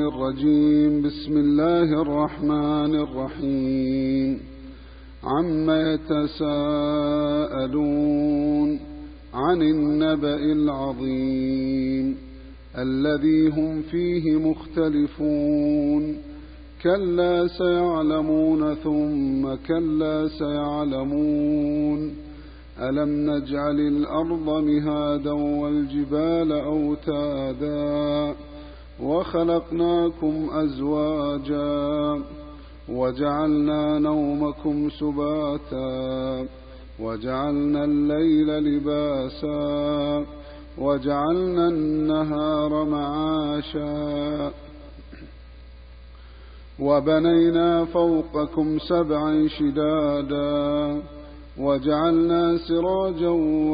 الرجيم. بسم الله الرحمن الرحيم. عم يتساءلون عن النبأ العظيم الذي هم فيه مختلفون. كلا سيعلمون ثم كلا سيعلمون. ألم نجعل الأرض مهادا والجبال أوتادا وخلقناكم أزواجا وجعلنا نومكم سباتا وجعلنا الليل لباسا وجعلنا النهار معاشا وبنينا فوقكم سبعا شدادا وجعلنا سراجا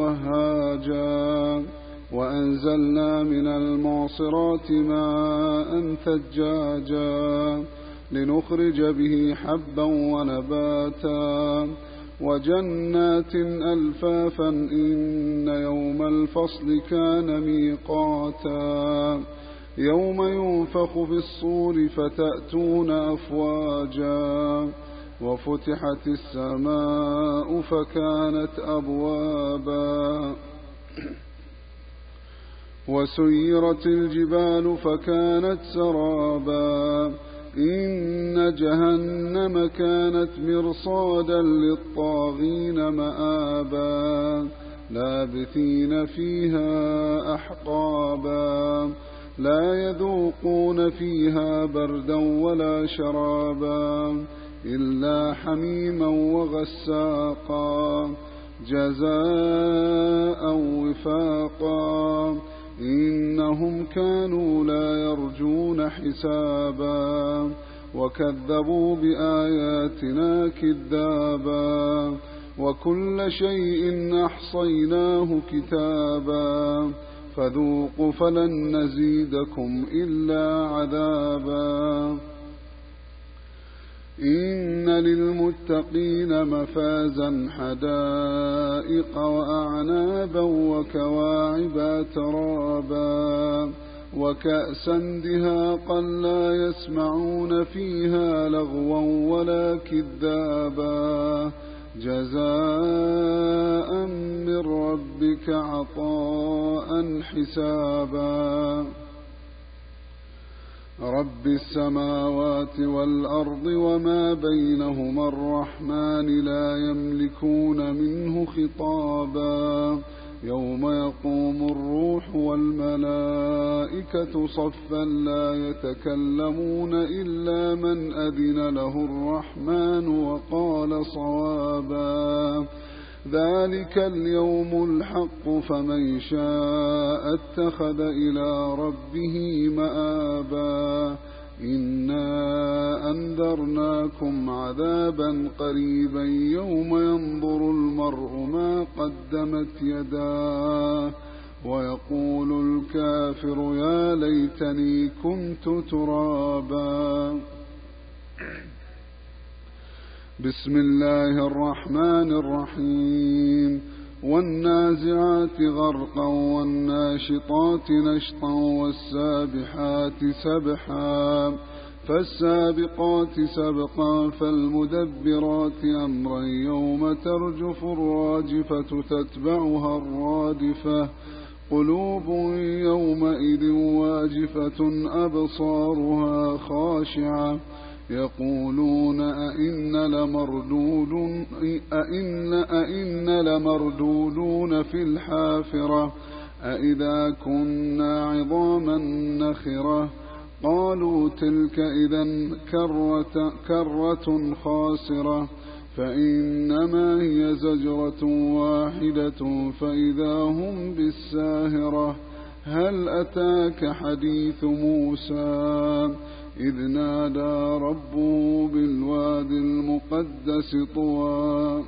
وهاجا وأنزلنا من المعصرات ماء ثجاجا لنخرج به حبا ونباتا وجنات ألفافا إن يوم الفصل كان ميقاتا يوم ينفخ في الصور فتأتون أفواجا وفتحت السماء فكانت أبوابا وسيرت الجبال فكانت سرابا إن جهنم كانت مرصادا للطاغين مآبا لابثين فيها أحقابا لا يذوقون فيها بردا ولا شرابا إلا حميما وغساقا جزاء وفاقا إنهم كانوا لا يرجون حسابا وكذبوا بآياتنا كذابا وكل شيء أحصيناه كتابا فذوقوا فلن نزيدكم إلا عذابا إن للمتقين مفازا حدائق وأعنابا وكواعب أترابا وكأسا دهاقا لا يسمعون فيها لغوا ولا كذابا جزاء من ربك عطاء حسابا رب السماوات والأرض وما بينهما الرحمن لا يملكون منه خطابا يوم يقوم الروح والملائكة صفا لا يتكلمون إلا من أذن له الرحمن وقال صوابا ذلك اليوم الحق فمن شاء اتخذ إلى ربه مآبا إنا أنذرناكم عذابا قريبا يوم ينظر المرء ما قدمت يداه ويقول الكافر يا ليتني كنت ترابا. بسم الله الرحمن الرحيم. والنازعات غرقا والناشطات نشطا والسابحات سبحا فالسابقات سبقا فالمدبرات أمرا يوم ترجف الراجفة تتبعها الرادفة قلوب يومئذ واجفة أبصارها خاشعة يقولون أئن لمردودون في الحافرة أئذا كنا عظاما نخرة قالوا تلك إذا كرة خاسرة فإنما هي زجرة واحدة فإذا هم بالساهرة هل أتاك حديث موسى إذ نادى ربه بالوادي المقدس طوى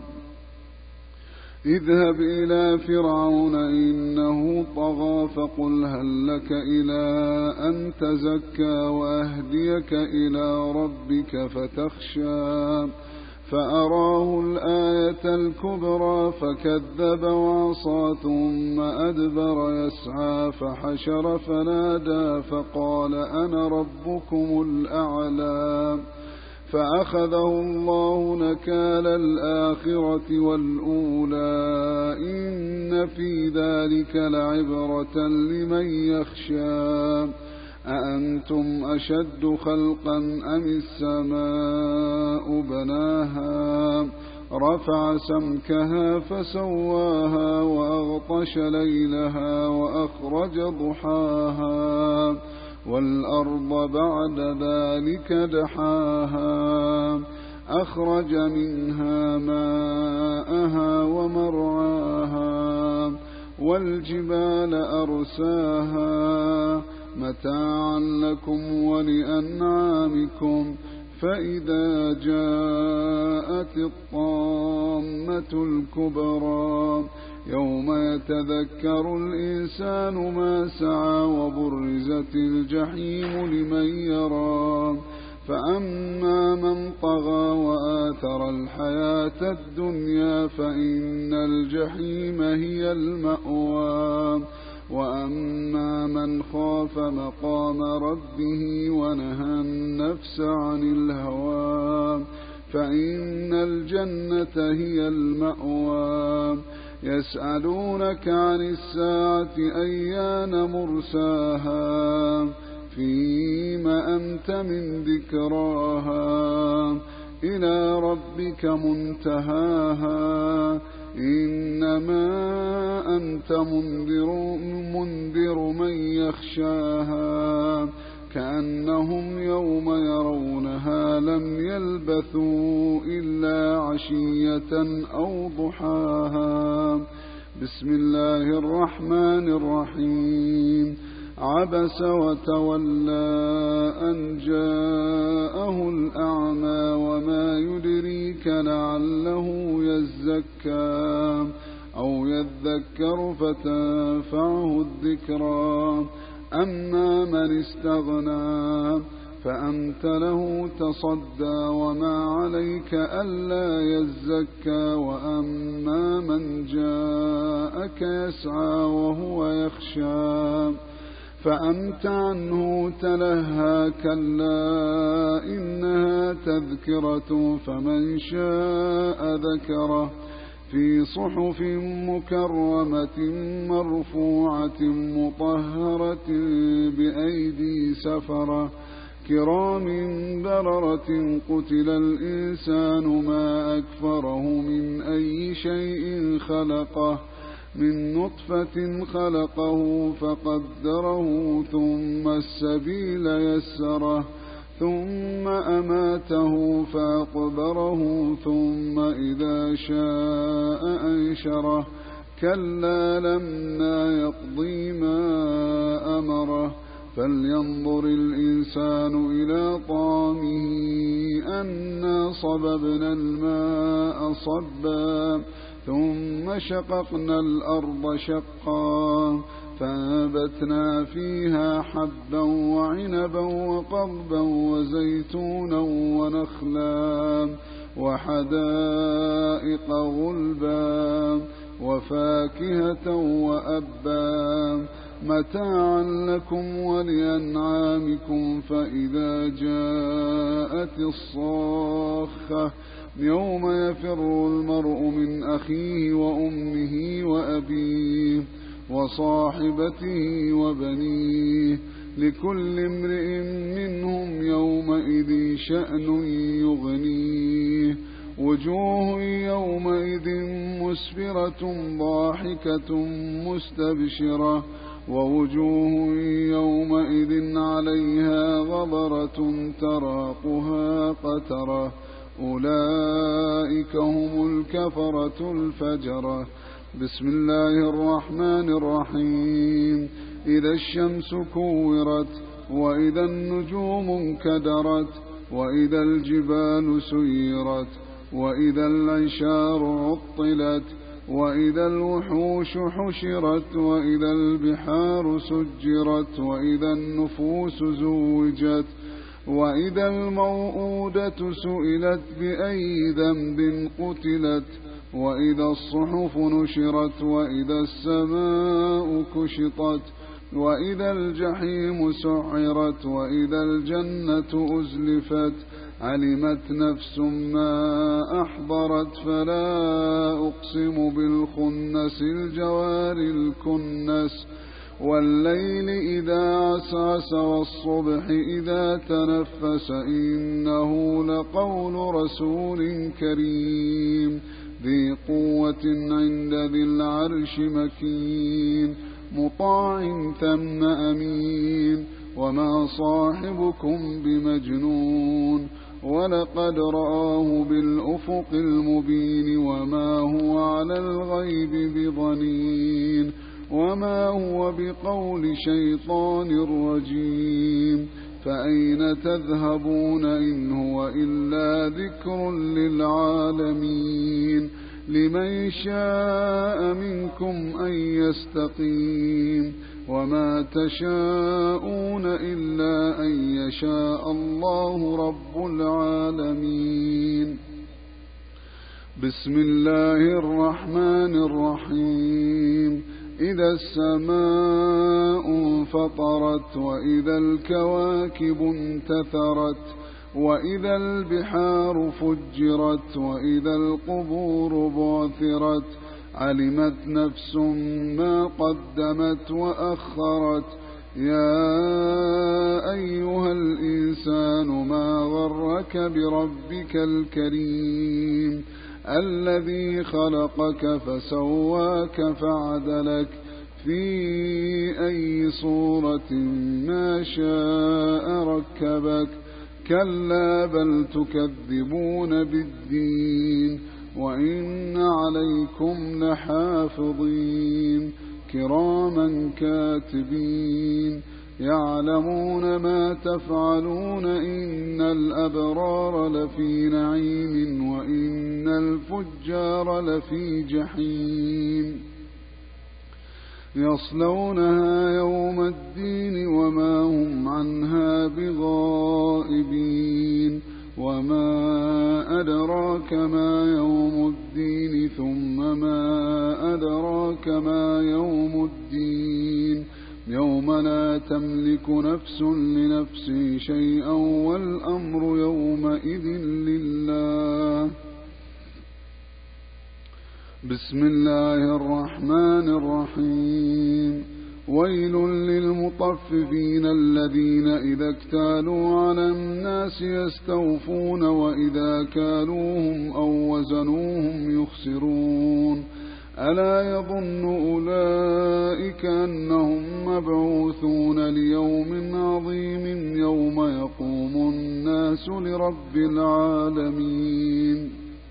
اذهب إلى فرعون إنه طغى فقل هل لك إلى أن تزكى وأهديك إلى ربك فتخشى فأراه الآية الكبرى فكذب وعصى ثم أدبر يسعى فحشر فنادى فقال أنا ربكم الأعلى فأخذه الله نكال الآخرة والأولى إن في ذلك لعبرة لمن يخشى أأنتم أشد خلقا أم السماء بناها رفع سمكها فسواها وأغطش ليلها وأخرج ضحاها والأرض بعد ذلك دحاها أخرج منها ماءها ومرعاها والجبال أرساها متاعا لكم ولأنعامكم فإذا جاءت الطامة الكبرى يوم يتذكر الإنسان ما سعى وبرزت الجحيم لمن يرى فأما من طغى وآثر الحياة الدنيا فإن الجحيم هي المأوى وأما من خاف مقام ربه ونهى النفس عن الهوى فإن الجنة هي المأوى يسألونك عن الساعة أيان مرساها فيما أنت من ذكراها إلى ربك منتهاها إنما أنت منذر من يخشاها كأنهم يوم يرونها لم يلبثوا إلا عشية أو ضحاها بسم الله الرحمن الرحيم عبس وتولى أن جاءه الأعمى وما يدريك لعله يزكى أو يذكر فتنفعه الذكرى أما من استغنى فأنت له تصدى وما عليك ألا يزكى وأما من جاءك يسعى وهو يخشى فأنت عنه تلهى كلا إنها تذكرة فمن شاء ذكره في صحف مكرمة مرفوعة مطهرة بأيدي سفرة كرام بررة قتل الإنسان ما أكفره من أي شيء خلقه من نطفة خلقه فقدره ثم السبيل يسره ثم أماته فأقبره ثم إذا شاء أنشره كلا لما يقضي ما أمره فلينظر الإنسان إلى طعامه أنا صببنا الماء صبا ثم شققنا الأرض شقا فأنبتنا فيها حبا وعنبا وقضبا وزيتونا ونخلا وحدائق غلبا وفاكهة وأبا متاعا لكم ولأنعامكم فإذا جاءت الصاخة يوم يفر المرء من أخيه وأمه وأبيه وصاحبته وبنيه لكل امرئ منهم يومئذ شأن يغنيه وجوه يومئذ مسفرة ضاحكة مستبشرة ووجوه يومئذ عليها غبرة تراقها قترة أولئك هم الكفرة الفجرة بسم الله الرحمن الرحيم إذا الشمس كورت وإذا النجوم انكدرت وإذا الجبال سيرت وإذا العشار عطلت وإذا الوحوش حشرت وإذا البحار سجرت وإذا النفوس زوجت وإذا الموءودة سئلت بأي ذنب قتلت وإذا الصحف نشرت وإذا السماء كشطت وإذا الجحيم سعرت وإذا الجنة أزلفت علمت نفس ما أحضرت فلا أقسم بالخنس الجوار الكنس والليل إذا عسعس والصبح إذا تنفس إنه لقول رسول كريم ذي قوة عند ذي العرش مكين مطاع ثم أمين وما صاحبكم بمجنون ولقد رآه بالأفق المبين وما هو على الغيب بضنين وما هو بقول شيطان رجيم فأين تذهبون إن هو إلا ذكر للعالمين لمن شاء منكم أن يستقيم وما تشاءون إلا أن يشاء الله رب العالمين بسم الله الرحمن الرحيم إذا السماء انفطرت وإذا الكواكب انتثرت وإذا البحار فجرت وإذا القبور بعثرت علمت نفس ما قدمت وأخرت يا أيها الإنسان ما غرك بربك الكريم الذي خلقك فسواك فعدلك في أي صورة ما شاء ركبك كلا بل تكذبون بالدين وإن عليكم لحافظين كراما كاتبين يعلمون ما تفعلون إن الأبرار لفي نعيم وإن الفجار لفي جحيم يصلونها يوم الدين وما هم عنها بغائبين وما أدراك ما يوم الدين ثم ما أدراك ما يوم الدين يوم لا تملك نفس لنفس شيئا والأمر يومئذ لله بسم الله الرحمن الرحيم ويل للمطففين الذين إذا اكتالوا على الناس يستوفون وإذا كالوهم أو وزنوهم يخسرون ألا يظن أولئك أنهم مبعوثون ليوم عظيم يوم يقوم الناس لرب العالمين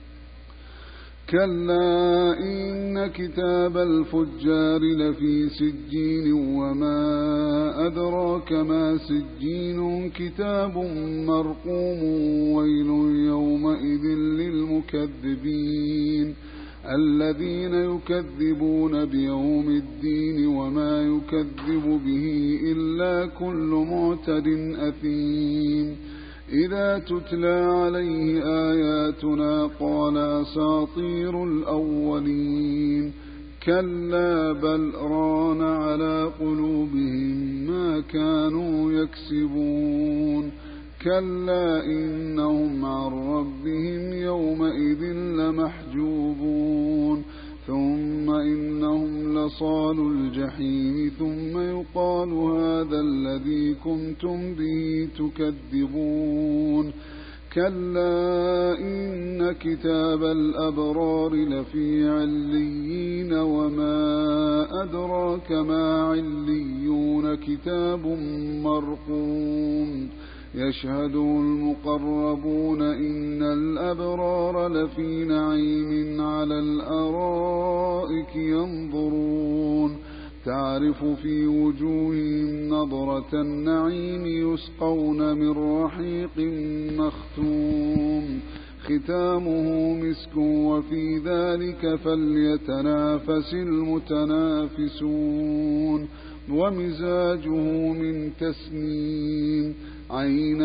كلا إن كتاب الفجار لفي سجين وما أدراك ما سجين كتاب مرقوم ويل يومئذ للمكذبين الذين يكذبون بيوم الدين وما يكذب به إلا كل معتد أثيم إذا تتلى عليه آياتنا قال أساطير الأولين كلا بل ران على قلوبهم ما كانوا يكسبون كلا إنهم عن ربهم يومئذ لمحجوبون ثم إنهم لصال الجحيم ثم يقال هذا الذي كنتم به تكذبون كلا إن كتاب الأبرار لفي عليين وما أدراك ما عليون كتاب مرقوم يشهده المقربون إن الأبرار لفي نعيم على الأرائك ينظرون تعرف في وجوههم نضرة النعيم يسقون من رحيق مختوم ختامه مسك وفي ذلك فليتنافس المتنافسون ومزاجه من تسنيم عينا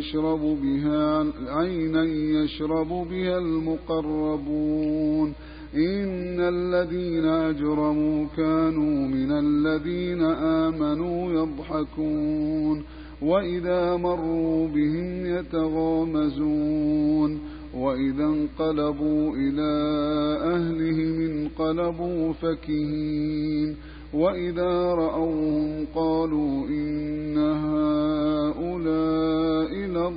يشرب بها المقربون إن الذين أجرموا كانوا من الذين آمنوا يضحكون وإذا مروا بهم يتغامزون وإذا انقلبوا إلى أهلهم انقلبوا فكهين وإذا رأوهم قالوا إن هؤلاء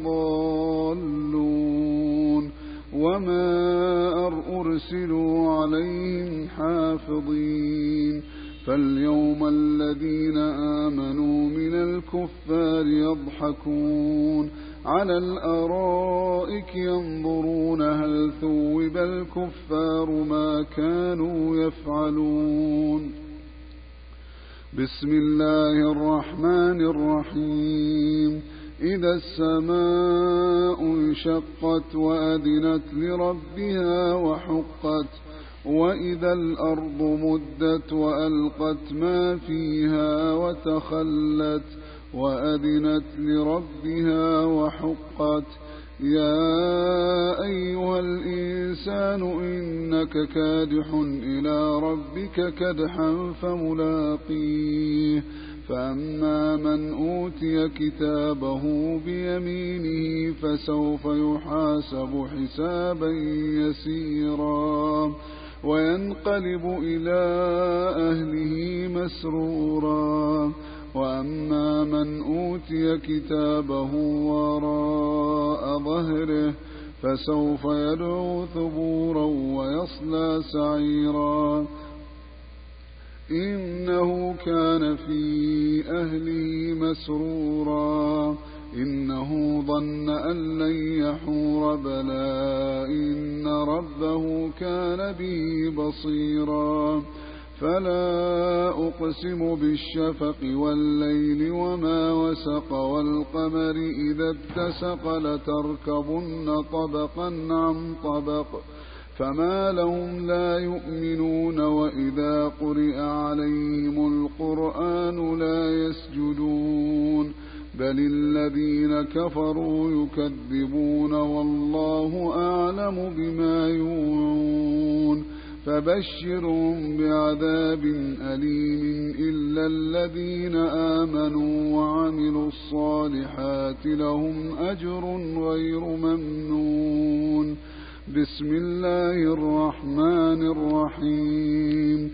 لضالون وما أرسلوا عليهم حافظين فاليوم الذين آمنوا من الكفار يضحكون على الأرائك ينظرون هل ثوب الكفار ما كانوا يفعلون بسم الله الرحمن الرحيم إذا السماء انشقت وأذنت لربها وحقت وإذا الأرض مدت وألقت ما فيها وتخلت وأذنت لربها وحقت يا أيها الإنسان إنك كادح إلى ربك كدحا فملاقيه فأما من أوتي كتابه بيمينه فسوف يحاسب حسابا يسيرا وينقلب إلى أهله مسرورا وأما من أوتي كتابه وراء ظهره فسوف يدعو ثبورا ويصلى سعيرا إنه كان في أهله مسرورا إنه ظن أن لن يحور بلى إن ربه كان به بصيرا فلا أقسم بالشفق والليل وما وسق والقمر إذا اتسق لتركبن طبقا عن طبق فما لهم لا يؤمنون وإذا قرئ عليهم القرآن لا يسجدون بل الذين كفروا يكذبون والله أعلم بما يوعون فبشرهم بعذاب أليم إلا الذين آمنوا وعملوا الصالحات لهم أجر غير ممنون بسم الله الرحمن الرحيم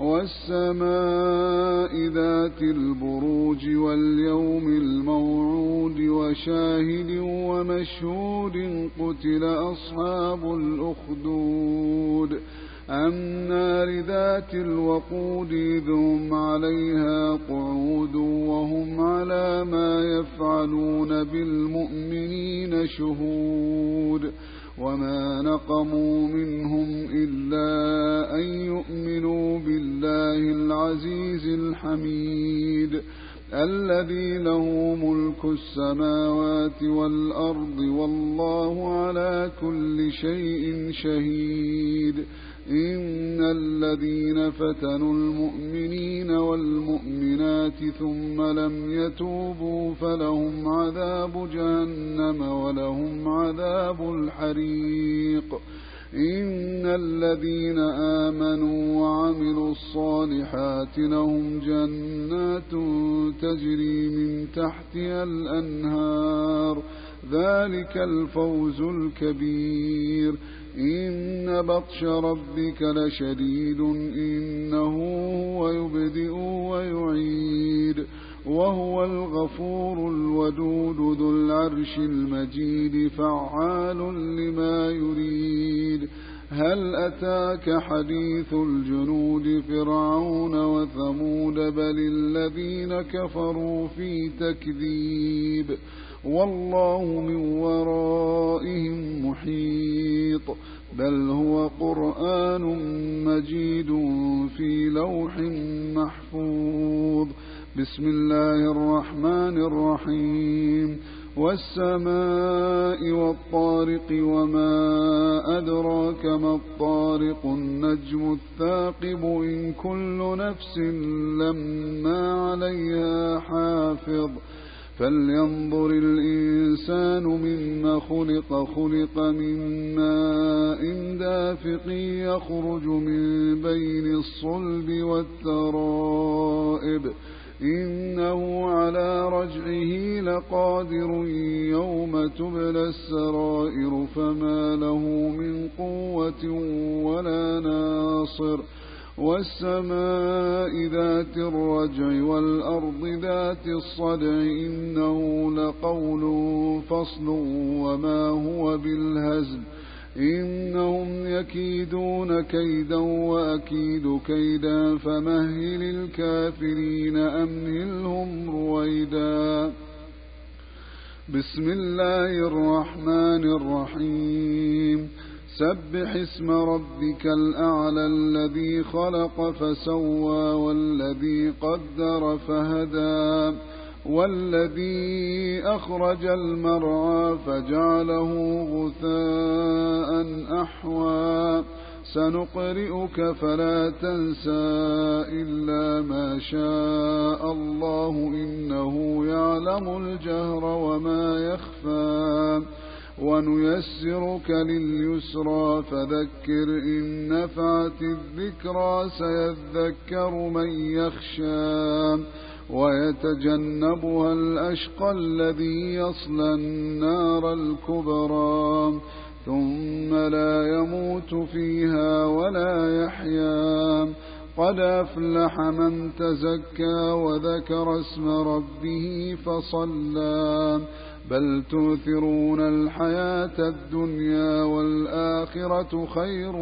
والسماء ذات البروج واليوم الموعود وشاهد ومشهود قتل أصحاب الأخدود النار ذات الوقود إذ هم عليها قعود وهم على ما يفعلون بالمؤمنين شهود وما نقموا منهم إلا أن يؤمنوا بالله العزيز الحميد الذي له ملك السماوات والأرض والله على كل شيء شهيد إن الذين فتنوا المؤمنين والمؤمنات ثم لم يتوبوا فلهم عذاب جهنم ولهم عذاب الحريق إن الذين آمنوا وعملوا الصالحات لهم جنات تجري من تحتها الأنهار ذلك الفوز الكبير إن بطش ربك لشديد إنه هو يبدئ ويعيد وهو الغفور الودود ذو العرش المجيد فعال لما يريد هل أتاك حديث الجنود فرعون وثمود بل الذين كفروا في تكذيب والله من ورائهم محيط بل هو قرآن مجيد في لوح محفوظ بسم الله الرحمن الرحيم والسماء والطارق وما أدراك ما الطارق النجم الثاقب إن كل نفس لما عليها حافظ فلينظر الإنسان مما خلق من ماء دافق يخرج من بين الصلب والترائب إنه على رجعه لقادر يوم تبلى السرائر فما له من قوة ولا ناصر والسماء ذات الرجع والأرض ذات الصدع إنه لقول فصل وما هو بالهزل إنهم يكيدون كيدا وأكيد كيدا فمهل الكافرين أمهلهم رويدا. بسم الله الرحمن الرحيم. سبح اسم ربك الأعلى الذي خلق فسوى والذي قدر فهدى والذي أخرج المرعى فجعله غثاء أحوى سنقرئك فلا تنسى إلا ما شاء الله إنه يعلم الجهر وما يخفى ونيسرك لليسرى فذكر إن نفعت الذكرى سيذكر من يخشى ويتجنبها الأشقى الذي يصلى النار الكبرى ثم لا يموت فيها ولا يحيا قد أفلح من تزكى وذكر اسم ربه فصلى بل تؤثرون الحياة الدنيا والآخرة خير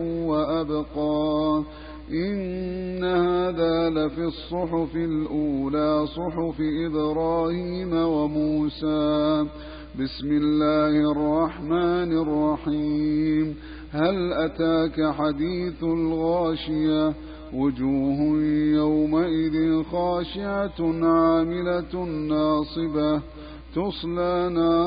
وأبقى إن هذا لفي الصحف الأولى صحف إبراهيم وموسى. بسم الله الرحمن الرحيم. هل أتاك حديث الغاشية وجوه يومئذ خاشعة عاملة ناصبة تصلى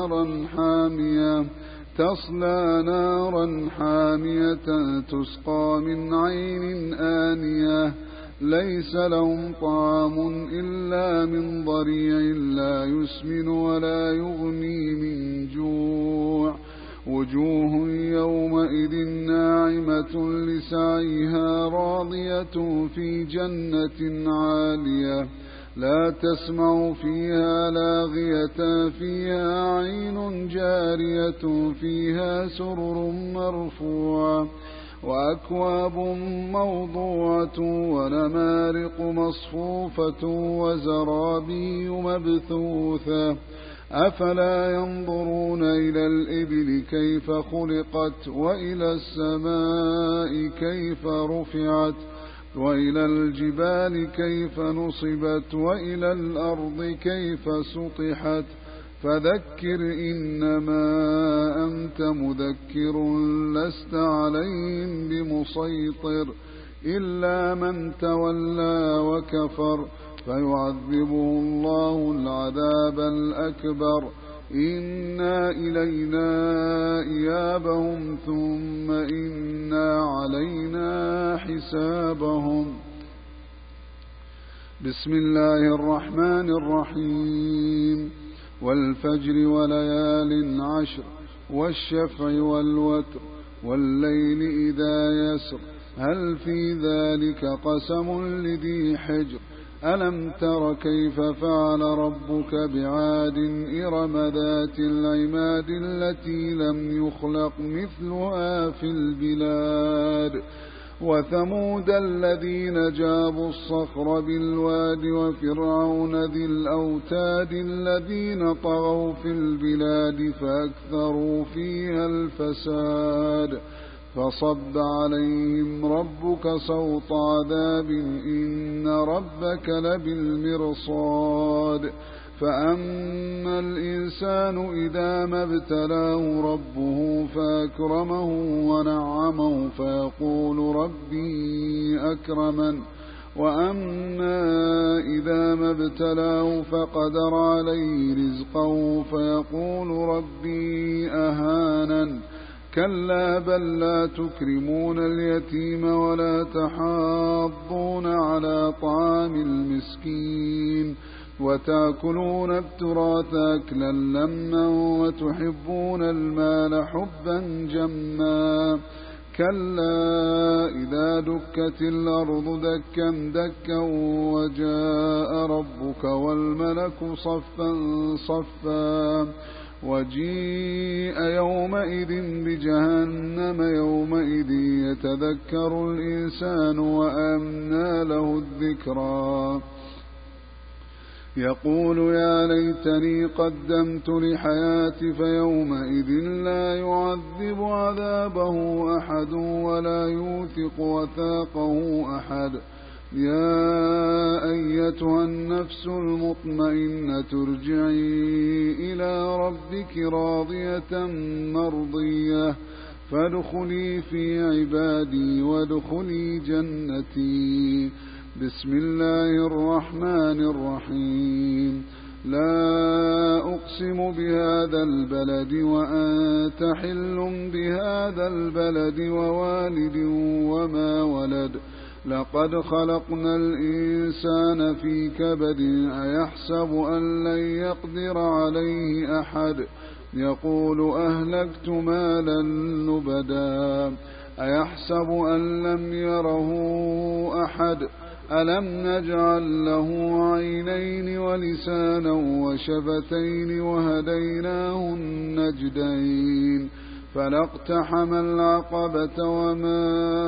نارا حامية تسقى من عين آنية ليس لهم طعام إلا من ضريع لا يسمن ولا يغني من جوع وجوه يومئذ ناعمة لسعيها راضية في جنة عالية لا تسمع فيها لاغية فيها عين جارية فيها سرر مرفوعة وأكواب موضوعة ونمارق مصفوفة وزرابي مبثوثة أفلا ينظرون إلى الإبل كيف خلقت وإلى السماء كيف رفعت وإلى الجبال كيف نصبت وإلى الأرض كيف سطحت فذكر إنما أنت مذكر لست عليهم بمسيطر إلا من تولى وكفر فيعذبه الله العذاب الأكبر إنا إلينا إيابهم ثم إنا علينا حسابهم. بسم الله الرحمن الرحيم. والفجر وليال عشر والشفع والوتر والليل إذا يسر هل في ذلك قسم لذي حجر ألم تر كيف فعل ربك بعاد إرم ذات العماد التي لم يخلق مثلها في البلاد وثمود الذين جابوا الصخر بالواد وفرعون ذي الأوتاد الذين طغوا في البلاد فأكثروا فيها الفساد فصب عليهم ربك صوت عذاب إن ربك لبالمرصاد فأما الإنسان إذا ما ابتلاه ربه فأكرمه ونعمه فيقول ربي أكرمن وأما إذا ما ابتلاه فقدر عليه رزقه فيقول ربي أهانن كلا بل لا تكرمون اليتيم ولا تحاضون على طعام المسكين وتأكلون التراث أكلا لما وتحبون المال حبا جما كلا إذا دكت الأرض دكا دكا وجاء ربك والملك صفا صفا وجيء يومئذ بجهنم يومئذ يتذكر الإنسان وأنى له الذكرى يقول يا ليتني قدمت لحياتي فيومئذ لا يعذب عذابه أحد ولا يوثق وثاقه أحد يا أيتها النفس المطمئنة ارجعي إلى ربك راضية مرضية فادخلي في عبادي وادخلي جنتي بسم الله الرحمن الرحيم لا أقسم بهذا البلد وأنت حل بهذا البلد ووالد وما ولد لقد خلقنا الإنسان في كبد أيحسب أن لن يقدر عليه أحد يقول أهلكت مالا لبدا أيحسب أن لم يره أحد ألم نجعل له عينين ولسانا وشفتين وهديناه النجدين فلا اقتحم العقبة وما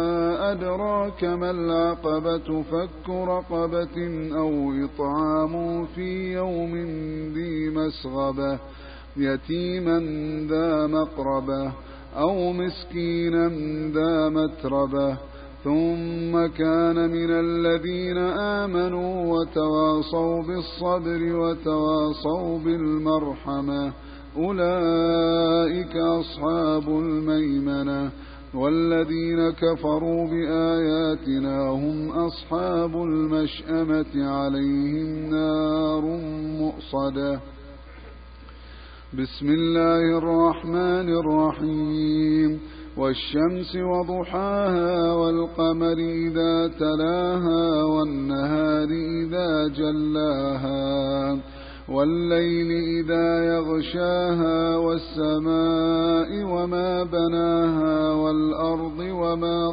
أدراك ما العقبة فك رقبة أو إطعام في يوم ذي مسغبة يتيما ذا مقربة أو مسكينا ذا متربة ثم كان من الذين آمنوا وتواصوا بالصبر وتواصوا بالمرحمة أولئك أصحاب الميمنة والذين كفروا بآياتنا هم أصحاب المشأمة عليهم نار مؤصدة بسم الله الرحمن الرحيم والشمس وضحاها والقمر إذا تلاها والنهار إذا جلاها والليل إذا يغشاها والسماء وما بناها والأرض وما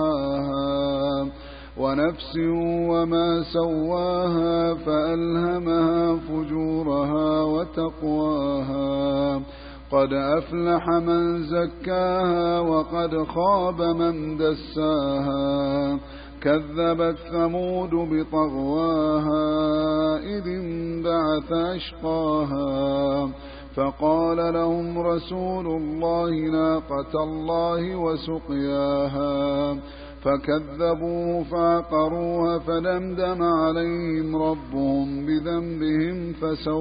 طحاها ونفس وما سواها فألهمها فجورها وتقواها قد أفلح من زكاها وقد خاب من دساها كذبت ثمود بطغواها إذ انبعث أشقاها فقال لهم رسول الله ناقة الله وسقياها فكذبوه فعقروها فدمدم عليهم ربهم بذنبهم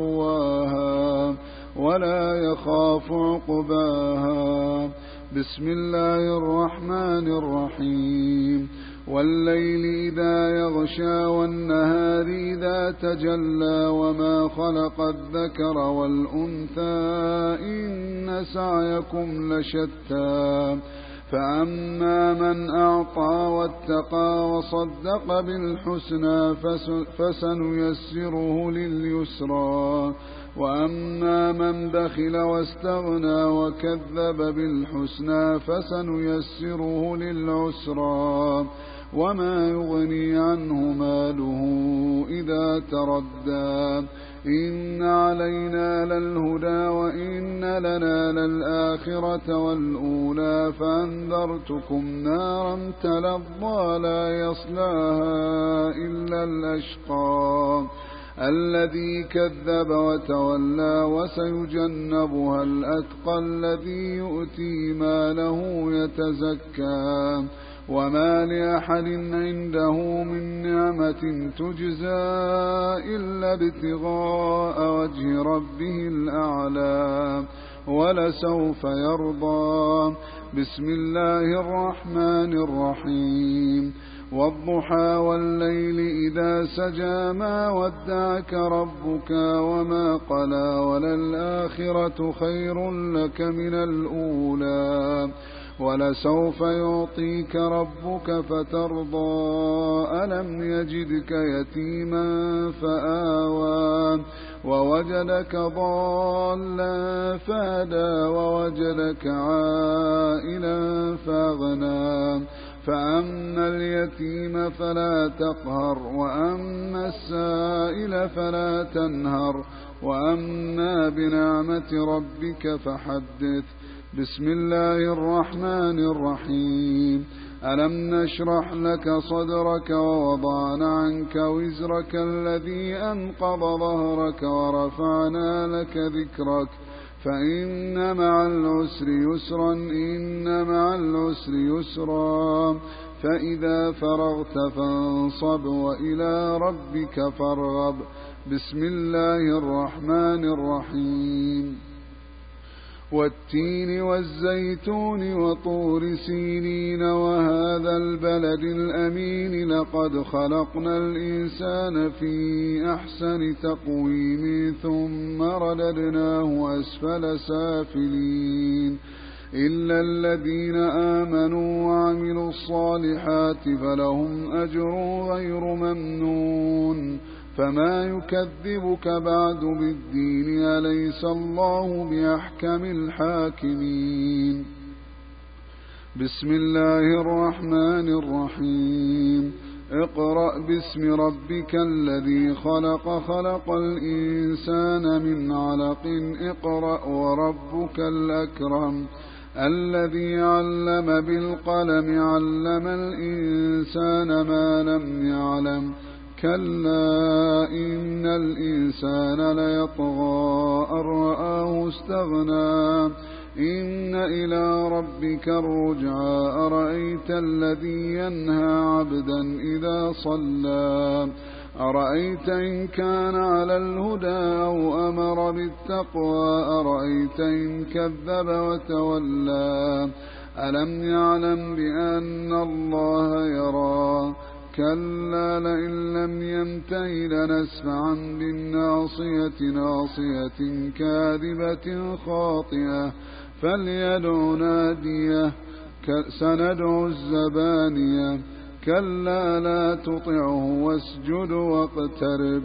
فسواها ولا يخاف عقباها بسم الله الرحمن الرحيم والليل إذا يغشى والنهار إذا تجلى وما خلق الذكر والأنثى إن سعيكم لشتى فأما من أعطى واتقى وصدق بالحسنى فسنيسره لليسرى وأما من بخل واستغنى وكذب بالحسنى فسنيسره للعسرى وما يغني عنه ماله إذا تردى إن علينا للهدى وإن لنا للآخرة والأولى فأنذرتكم نارا تلظى لا يصلاها إلا الأشقى الذي كذب وتولى وسيجنبها الأتقى الذي يؤتي ماله يتزكى وما لأحد عنده من نعمة تجزى إلا ابتغاء وجه ربه الأعلى ولسوف يرضى. بسم الله الرحمن الرحيم. والضحى والليل إذا سجى ما ودعك ربك وما قلى وللآخرة خير لك من الأولى ولسوف يعطيك ربك فترضى. ألم يجدك يتيما فآوى ووجدك ضالا فهدى ووجدك عائلا فأغنى. فأما اليتيم فلا تقهر وأما السائل فلا تنهر وأما بنعمة ربك فحدث. بسم الله الرحمن الرحيم. ألم نشرح لك صدرك ووضعنا عنك وزرك الذي أنقض ظهرك ورفعنا لك ذكرك فإن مع العسر يسرا إن مع العسر يسرا. فإذا فرغت فانصب وإلى ربك فارغب. بسم الله الرحمن الرحيم. والتين والزيتون وطور سينين وهذا البلد الأمين لقد خلقنا الإنسان في أحسن تقويم ثم رددناه أسفل سافلين إلا الذين آمنوا وعملوا الصالحات فلهم أجر غير ممنون. فما يكذبك بعد بالدين أليس الله بأحكم الحاكمين. بسم الله الرحمن الرحيم. اقرأ باسم ربك الذي خلق خلق الإنسان من علق اقرأ وربك الأكرم الذي علم بالقلم علم الإنسان ما لم يعلم كلا إن الإنسان ليطغى أن رآه استغنى إن إلى ربك الرجعى أرأيت الذي ينهى عبدا إذا صلى أرأيت إن كان على الهدى أو أمر بالتقوى أرأيت إن كذب وتولى ألم يعلم بأن الله يرى كلا لئن لم ينته لنسفعا بالناصية ناصية كاذبة خاطئة فليدع ناديه سندع الزبانية كلا لا تطعه واسجد واقترب.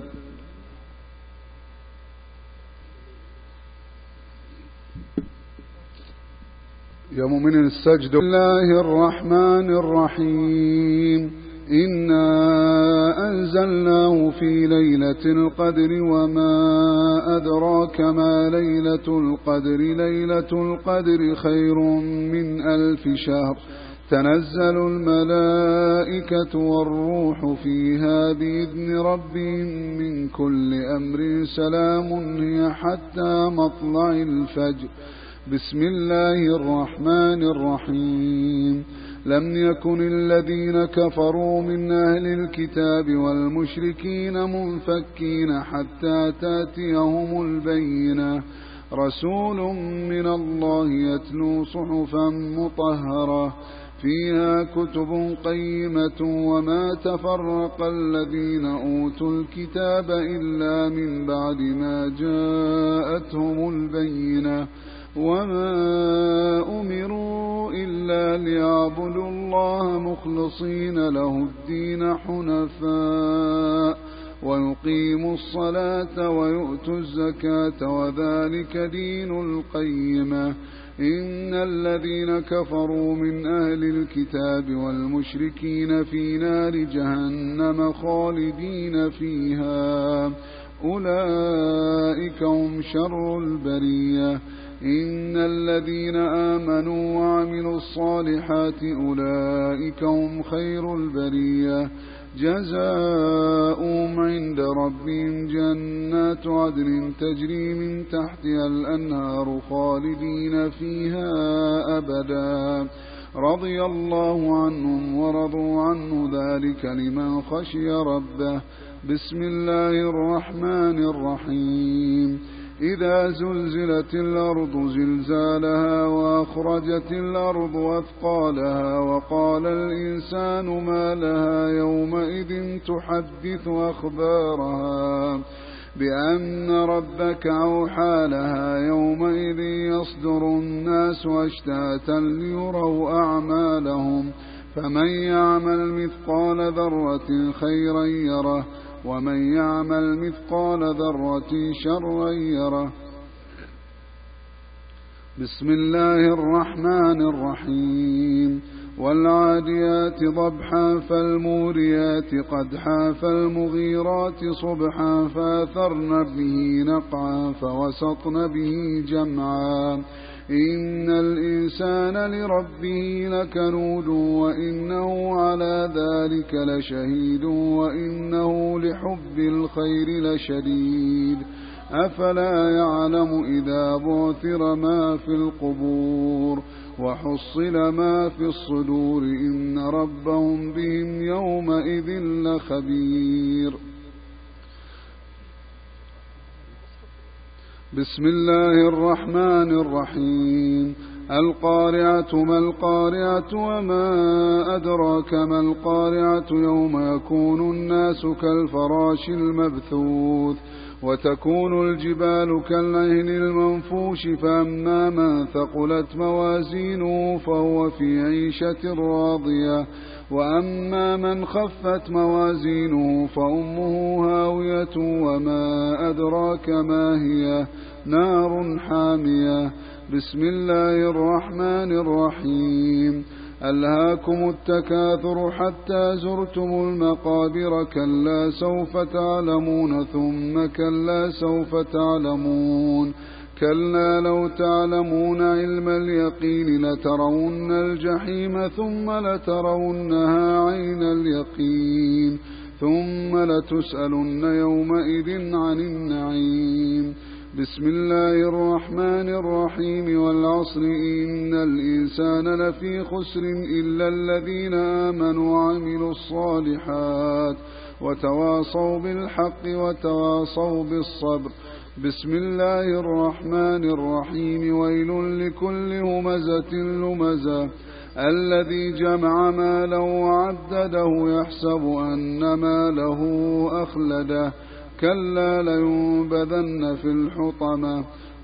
يا مؤمنين السجد. بسم الله الرحمن الرحيم. إنا أنزلناه في ليلة القدر وما أدراك ما ليلة القدر ليلة القدر خير من 1000 شهر تنزل الملائكة والروح فيها بإذن ربهم من كل أمر سلام هي حتى مطلع الفجر. بسم الله الرحمن الرحيم. لم يكن الذين كفروا من أهل الكتاب والمشركين منفكين حتى تأتيهم البينة رسول من الله يتلو صحفا مطهرة فيها كتب قيمة وما تفرق الذين أوتوا الكتاب إلا من بعد ما جاءتهم البينة وما أمروا إلا ليعبدوا الله مخلصين له الدين حنفاء ويقيموا الصلاة ويؤتوا الزكاة وذلك دين القيمة. إن الذين كفروا من أهل الكتاب والمشركين في نار جهنم خالدين فيها أولئك هم شر البرية. إن الذين آمنوا وعملوا الصالحات أولئك هم خير البرية جزاؤهم عند ربهم جنات عدن تجري من تحتها الأنهار خالدين فيها أبدا رضي الله عنهم ورضوا عنه ذلك لمن خشي ربه. بسم الله الرحمن الرحيم. إذا زلزلت الأرض زلزالها وأخرجت الأرض أثقالها وقال الإنسان ما لها يومئذ تحدث أخبارها بأن ربك أوحى لها يومئذ يصدر الناس أشتاتا ليروا أعمالهم فمن يعمل مثقال ذرة خيرا يره ومن يعمل مثقال ذرة شرا يره. بسم الله الرحمن الرحيم. والعاديات ضبحا فالموريات قدحا فالمغيرات صبحا فأثرن به نقعا فوسطن به جمعا إن الإنسان لربه لكنود وإنه على ذلك لشهيد وإنه لحب الخير لشديد أفلا يعلم إذا بعثر ما في القبور وحصل ما في الصدور إن ربهم بهم يومئذ لخبير. بسم الله الرحمن الرحيم. القارعة ما القارعة وما أدراك ما القارعة يوم يكون الناس كالفراش المبثوث وتكون الجبال كالعهن المنفوش فأما من ثقلت موازينه فهو في عيشة راضية وأما من خفت موازينه فأمه هاوية وما أدراك ما هي نار حامية. بسم الله الرحمن الرحيم. ألهاكم التكاثر حتى زرتم المقابر كلا سوف تعلمون ثم كلا سوف تعلمون كلا لو تعلمون علم اليقين لترون الجحيم ثم لترونها عين اليقين ثم لتسألن يومئذ عن النعيم. بسم الله الرحمن الرحيم. والعصر إن الإنسان لفي خسر إلا الذين آمنوا وعملوا الصالحات وتواصوا بالحق وتواصوا بالصبر. بسم الله الرحمن الرحيم. ويل لكل همزة لمزة الذي جمع مالا وعدده يحسب أن ماله أخلده كلا لينبذن في الحطمة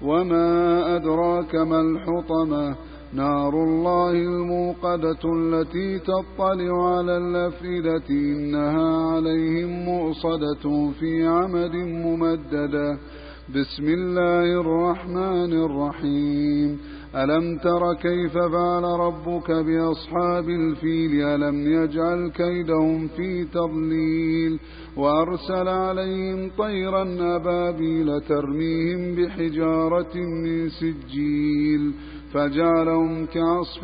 وما أدراك ما الحطمة نار الله الموقدة التي تطلع على الأفئدة إنها عليهم مؤصدة في عمد ممددة. بسم الله الرحمن الرحيم. ألم تر كيف فعل ربك بأصحاب الفيل ألم يجعل كيدهم في تضليل وأرسل عليهم طيرا أبابيل ترميهم بحجارة من سجيل فجعلهم كعصف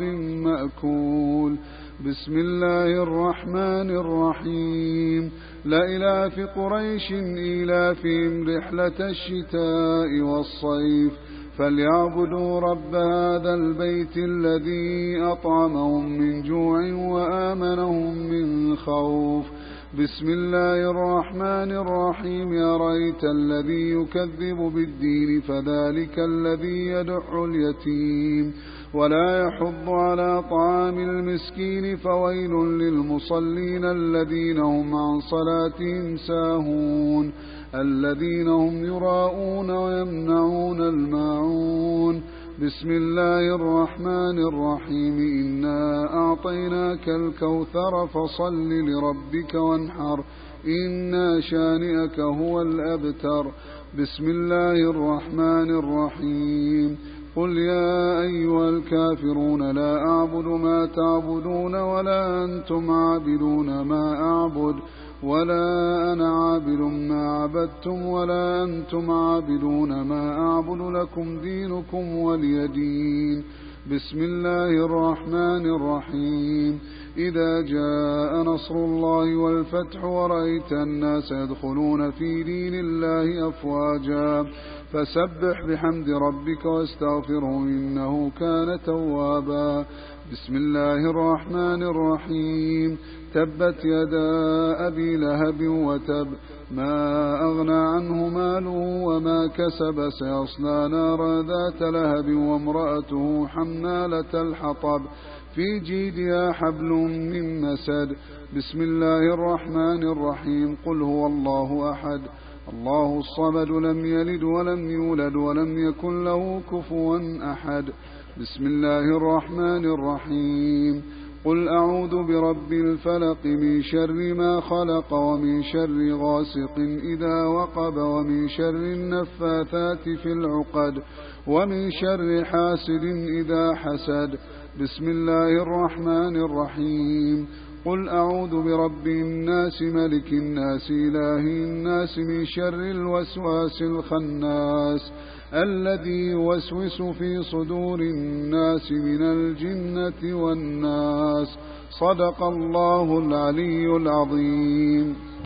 مأكول. بسم الله الرحمن الرحيم. لإلاف قريش إيلافهم رحلة الشتاء والصيف فليعبدوا رب هذا البيت الذي أطعمهم من جوع وآمنهم من خوف. بسم الله الرحمن الرحيم. أرأيت الذي يكذب بالدين فذلك الذي يدع اليتيم ولا يحض على طعام المسكين فويل للمصلين الذين هم عن صلاتهم ساهون الذين هم يراءون ويمنعون الماعون. بسم الله الرحمن الرحيم. إنا أعطيناك الكوثر فصل لربك وانحر إنا شانئك هو الأبتر. بسم الله الرحمن الرحيم. قل يا أيها الكافرون لا أعبد ما تعبدون ولا أنتم عابدون ما أعبد ولا أنا عابد ما عبدتم ولا أنتم عابدون ما أعبد لكم دينكم ولي دين. بسم الله الرحمن الرحيم إذا جاء نصر الله والفتح ورأيت الناس يدخلون في دين الله أفواجا فسبح بحمد ربك واستغفره إنه كان توابا. بسم الله الرحمن الرحيم تبت يدا أبي لهب وتب ما أغنى عنه ماله وما كسب سيصلى نارا ذات لهب وامرأته حمالة الحطب في جيدها حبل من مسد. بسم الله الرحمن الرحيم قل هو الله أحد الله الصمد لم يلد ولم يولد ولم يكن له كفوا أحد. بسم الله الرحمن الرحيم قل أعوذ برب الفلق من شر ما خلق ومن شر غاسق إذا وقب ومن شر النفاثات في العقد ومن شر حاسد إذا حسد. بسم الله الرحمن الرحيم قل أعوذ برب الناس ملك الناس إله الناس من شر الوسواس الخناس الذي يوسوس في صدور الناس من الجنة والناس. صدق الله العلي العظيم.